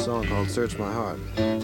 song called Search My Heart.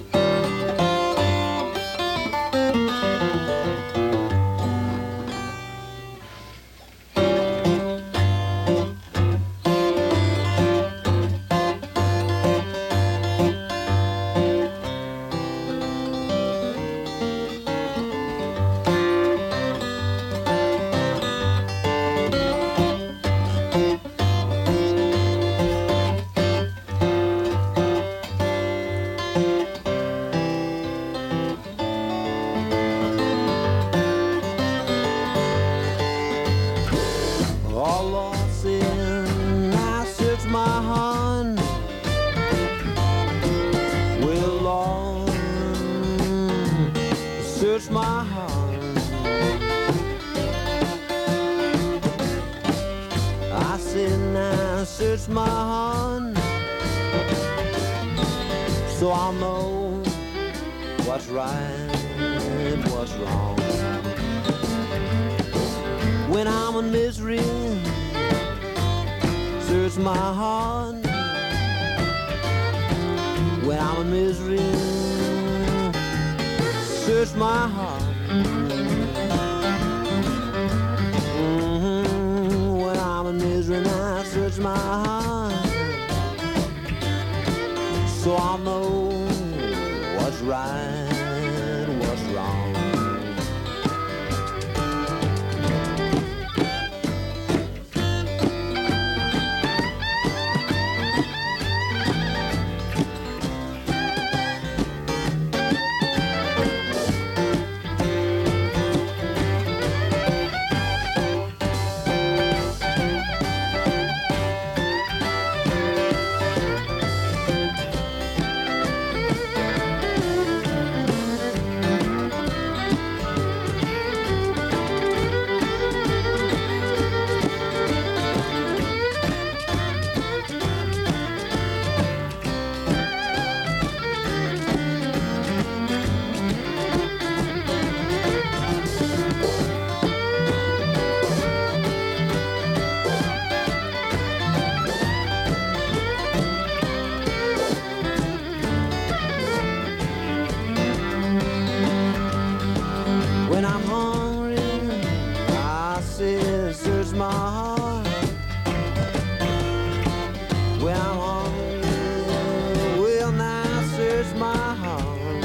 So I'll know what's right, what's wrong. When I'm in misery, search my heart. When I'm in misery, search my heart. When I'm in misery, I search my heart. So I'll know what's right, what's wrong. When I'm hungry, I say, search my heart. When I'm hungry, well, now search my heart.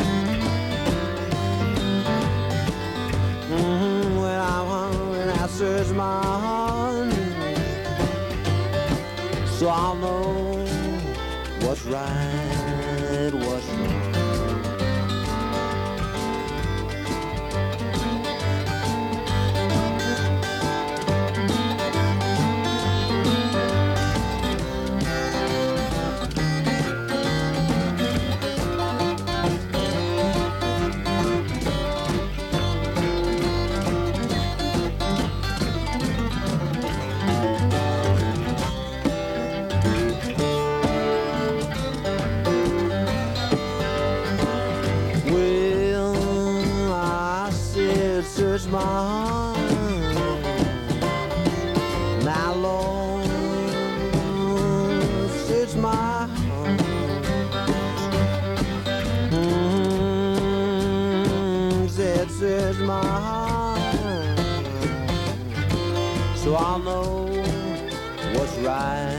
When I'm hungry, now search my heart. So I'll know what's right, what's wrong. Search my heart. Now, Lord, search my heart. Said, search my heart. So I'll know what's right,